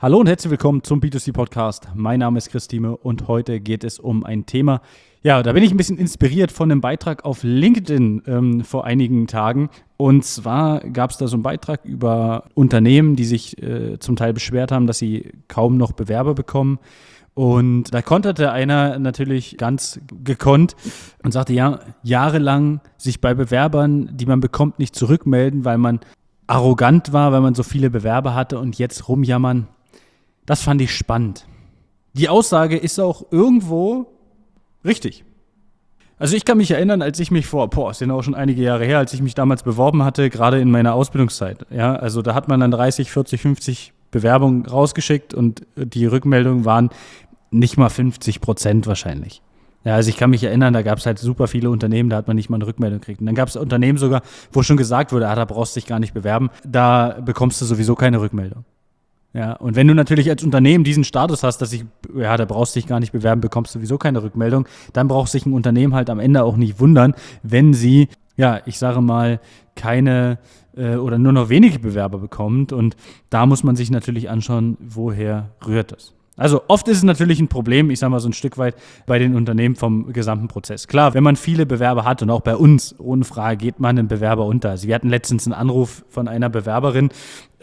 Hallo und herzlich willkommen zum B2C-Podcast. Mein Name ist Chris Thieme und heute geht es um ein Thema. Ja, da bin ich ein bisschen inspiriert von einem Beitrag auf LinkedIn vor einigen Tagen. Und zwar gab es da so einen Beitrag über Unternehmen, die sich zum Teil beschwert haben, dass sie kaum noch Bewerber bekommen. Und da konterte einer natürlich ganz gekonnt und sagte, ja, jahrelang sich bei Bewerbern, die man bekommt, nicht zurückmelden, weil man arrogant war, weil man so viele Bewerber hatte und jetzt rumjammern. Das fand ich spannend. Die Aussage ist auch irgendwo richtig. Also ich kann mich erinnern, als ich mich es sind auch schon einige Jahre her, als ich mich damals beworben hatte, gerade in meiner Ausbildungszeit. Ja, also da hat man dann 30, 40, 50 Bewerbungen rausgeschickt und die Rückmeldungen waren nicht mal 50% wahrscheinlich. Ja, also ich kann mich erinnern, da gab es halt super viele Unternehmen, da hat man nicht mal eine Rückmeldung gekriegt. Und dann gab es Unternehmen sogar, wo schon gesagt wurde, da brauchst du dich gar nicht bewerben, da bekommst du sowieso keine Rückmeldung. Ja, und wenn du natürlich als Unternehmen diesen Status hast, da brauchst du dich gar nicht bewerben, bekommst sowieso keine Rückmeldung, dann braucht sich ein Unternehmen halt am Ende auch nicht wundern, wenn sie, ja, ich sage mal, keine oder nur noch wenige Bewerber bekommt. Und da muss man sich natürlich anschauen, woher rührt das. Also oft ist es natürlich ein Problem, ich sage mal so ein Stück weit bei den Unternehmen vom gesamten Prozess. Klar, wenn man viele Bewerber hat und auch bei uns, ohne Frage, geht man einem Bewerber unter. Also wir hatten letztens einen Anruf von einer Bewerberin,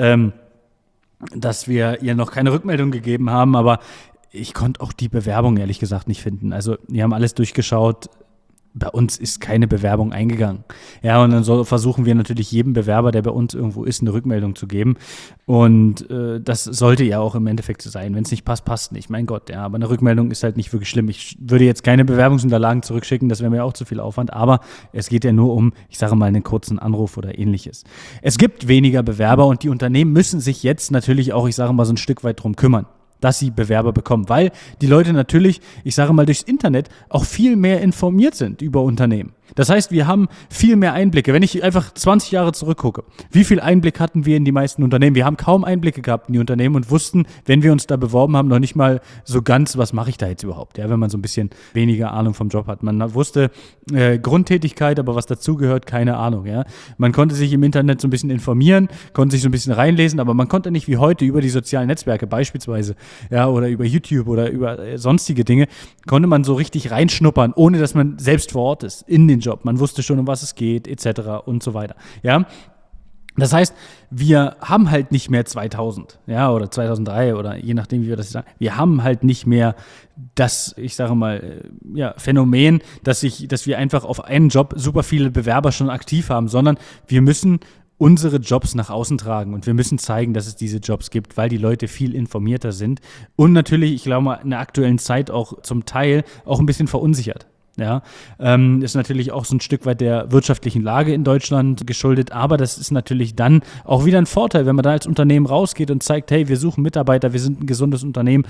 dass wir ihr noch keine Rückmeldung gegeben haben, aber ich konnte auch die Bewerbung ehrlich gesagt nicht finden. Also wir haben alles durchgeschaut, bei uns ist keine Bewerbung eingegangen. Ja, und dann versuchen wir natürlich jedem Bewerber, der bei uns irgendwo ist, eine Rückmeldung zu geben. Und das sollte ja auch im Endeffekt so sein. Wenn es nicht passt, passt nicht. Mein Gott, ja, aber eine Rückmeldung ist halt nicht wirklich schlimm. Ich würde jetzt keine Bewerbungsunterlagen zurückschicken, das wäre mir auch zu viel Aufwand. Aber es geht ja nur um, ich sage mal, einen kurzen Anruf oder ähnliches. Es gibt weniger Bewerber und die Unternehmen müssen sich jetzt natürlich auch, ich sage mal, so ein Stück weit drum kümmern, dass sie Bewerber bekommen, weil die Leute natürlich, ich sage mal, durchs Internet auch viel mehr informiert sind über Unternehmen. Das heißt, wir haben viel mehr Einblicke. Wenn ich einfach 20 Jahre zurückgucke, wie viel Einblick hatten wir in die meisten Unternehmen? Wir haben kaum Einblicke gehabt in die Unternehmen und wussten, wenn wir uns da beworben haben, noch nicht mal so ganz, was mache ich da jetzt überhaupt? Ja, wenn man so ein bisschen weniger Ahnung vom Job hat. Man wusste Grundtätigkeit, aber was dazugehört, keine Ahnung. Ja, man konnte sich im Internet so ein bisschen informieren, konnte sich so ein bisschen reinlesen, aber man konnte nicht wie heute über die sozialen Netzwerke beispielsweise, ja, oder über YouTube oder über sonstige Dinge, konnte man so richtig reinschnuppern, ohne dass man selbst vor Ort ist, in den Job. Man wusste schon, um was es geht, etc. und so weiter. Ja, das heißt, wir haben halt nicht mehr 2000, ja, oder 2003 oder je nachdem, wie wir das sagen. Wir haben halt nicht mehr das, ich sage mal, ja, Phänomen, dass wir einfach auf einen Job super viele Bewerber schon aktiv haben, sondern wir müssen unsere Jobs nach außen tragen und wir müssen zeigen, dass es diese Jobs gibt, weil die Leute viel informierter sind und natürlich, ich glaube mal, in der aktuellen Zeit auch zum Teil auch ein bisschen verunsichert. Ja, ist natürlich auch so ein Stück weit der wirtschaftlichen Lage in Deutschland geschuldet, aber das ist natürlich dann auch wieder ein Vorteil, wenn man da als Unternehmen rausgeht und zeigt, hey, wir suchen Mitarbeiter, wir sind ein gesundes Unternehmen,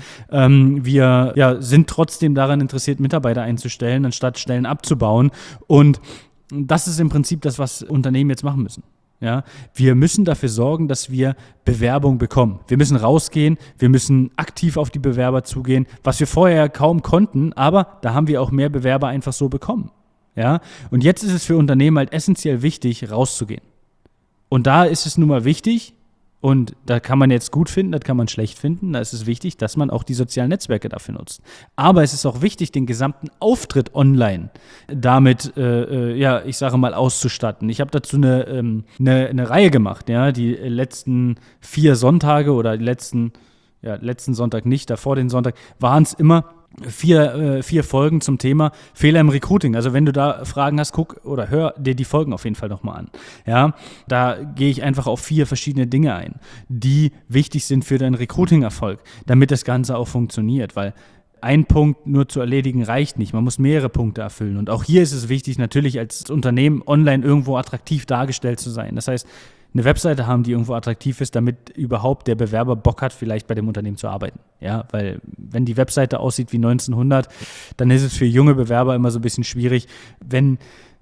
wir sind trotzdem daran interessiert, Mitarbeiter einzustellen, anstatt Stellen abzubauen, und das ist im Prinzip das, was Unternehmen jetzt machen müssen. Ja, wir müssen dafür sorgen, dass wir Bewerbung bekommen. Wir müssen rausgehen, wir müssen aktiv auf die Bewerber zugehen, was wir vorher kaum konnten, aber da haben wir auch mehr Bewerber einfach so bekommen. Ja, und jetzt ist es für Unternehmen halt essentiell wichtig, rauszugehen. Und da ist es nun mal wichtig, und da kann man jetzt gut finden, das kann man schlecht finden, da ist es wichtig, dass man auch die sozialen Netzwerke dafür nutzt. Aber es ist auch wichtig, den gesamten Auftritt online damit, ich sage mal, auszustatten. Ich habe dazu eine Reihe gemacht, ja, die letzten 4 Sonntage oder letzten Sonntag nicht, davor den Sonntag, waren es immer 4 Folgen zum Thema Fehler im Recruiting. Also wenn du da Fragen hast, guck oder hör dir die Folgen auf jeden Fall nochmal an. Ja, da gehe ich einfach auf 4 verschiedene Dinge ein, die wichtig sind für deinen Recruiting-Erfolg, damit das Ganze auch funktioniert, weil ein Punkt nur zu erledigen reicht nicht. Man muss mehrere Punkte erfüllen. Und auch hier ist es wichtig, natürlich als Unternehmen online irgendwo attraktiv dargestellt zu sein. Das heißt, eine Webseite haben, die irgendwo attraktiv ist, damit überhaupt der Bewerber Bock hat, vielleicht bei dem Unternehmen zu arbeiten. Ja, weil wenn die Webseite aussieht wie 1900, dann ist es für junge Bewerber immer so ein bisschen schwierig, wenn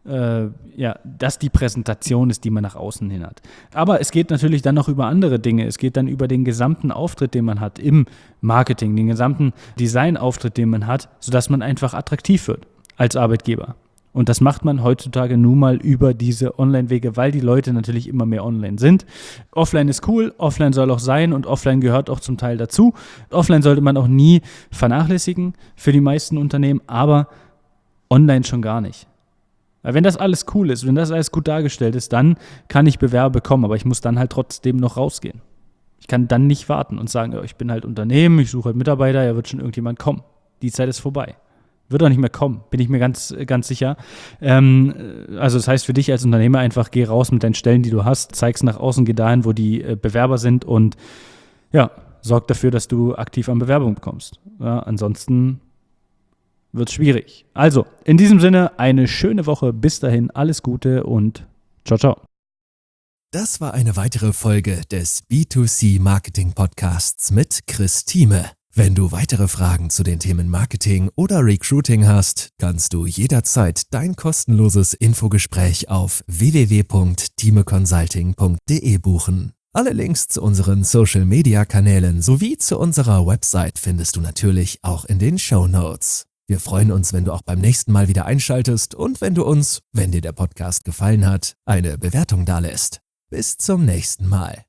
das die Präsentation ist, die man nach außen hin hat. Aber es geht natürlich dann noch über andere Dinge. Es geht dann über den gesamten Auftritt, den man hat im Marketing, den gesamten Designauftritt, den man hat, sodass man einfach attraktiv wird als Arbeitgeber. Und das macht man heutzutage nun mal über diese Online-Wege, weil die Leute natürlich immer mehr online sind. Offline ist cool, offline soll auch sein und offline gehört auch zum Teil dazu. Offline sollte man auch nie vernachlässigen für die meisten Unternehmen, aber online schon gar nicht. Weil wenn das alles cool ist, wenn das alles gut dargestellt ist, dann kann ich Bewerber bekommen, aber ich muss dann halt trotzdem noch rausgehen. Ich kann dann nicht warten und sagen, ich bin halt Unternehmen, ich suche halt Mitarbeiter, ja, wird schon irgendjemand kommen. Die Zeit ist vorbei. Wird auch nicht mehr kommen, bin ich mir ganz, ganz sicher. Also das heißt für dich als Unternehmer einfach, geh raus mit deinen Stellen, die du hast, zeig's nach außen, geh dahin, wo die Bewerber sind und ja, sorg dafür, dass du aktiv an Bewerbungen bekommst. Ja, ansonsten wird es schwierig. Also, in diesem Sinne, eine schöne Woche. Bis dahin, alles Gute und ciao, ciao. Das war eine weitere Folge des B2C Marketing Podcasts mit Chris Thieme. Wenn du weitere Fragen zu den Themen Marketing oder Recruiting hast, kannst du jederzeit dein kostenloses Infogespräch auf www.thiemeconsulting.de buchen. Alle Links zu unseren Social-Media-Kanälen sowie zu unserer Website findest du natürlich auch in den Shownotes. Wir freuen uns, wenn du auch beim nächsten Mal wieder einschaltest und wenn du uns, wenn dir der Podcast gefallen hat, eine Bewertung dalässt. Bis zum nächsten Mal.